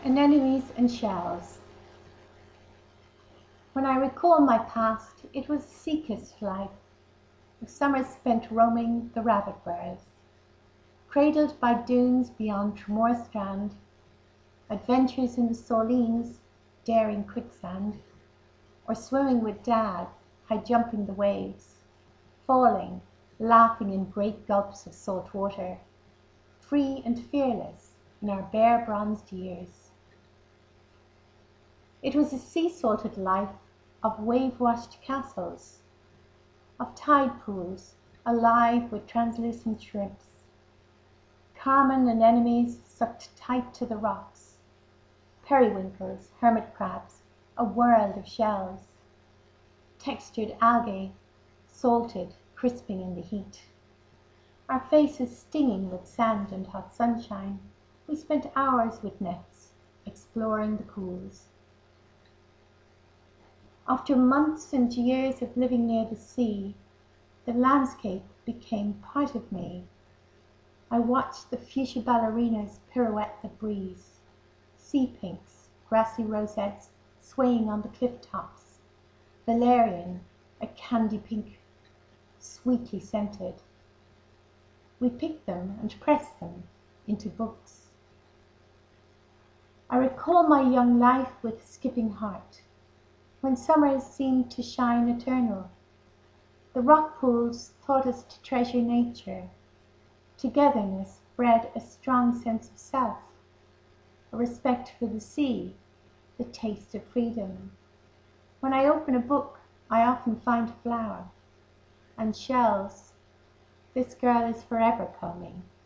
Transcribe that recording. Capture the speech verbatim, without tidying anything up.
Anemones and shells. When I recall my past, it was a seeker's life, of summers spent roaming the rabbit wares, cradled by dunes beyond Tramore Strand, adventures in the Sorlines, daring quicksand, or swimming with Dad, high-jumping the waves, falling, laughing in great gulps of salt water, free and fearless in our bare bronzed years. It was a sea-salted life of wave-washed castles, of tide pools alive with translucent shrimps, carmine anemones sucked tight to the rocks, periwinkles, hermit crabs, a world of shells, textured algae, salted, crisping in the heat. Our faces stinging with sand and hot sunshine, we spent hours with nets, exploring the pools. After months and years of living near the sea, the landscape became part of me. I watched the fuchsia ballerinas pirouette the breeze, sea pinks, grassy rosettes swaying on the cliff tops, valerian, a candy pink, sweetly scented. We picked them and pressed them into books. I recall my young life with skipping heart, when summers seemed to shine eternal. The rock pools taught us to treasure nature. Togetherness bred a strong sense of self, a respect for the sea, the taste of freedom. When I open a book, I often find a flower, and shells. This girl is forever coming.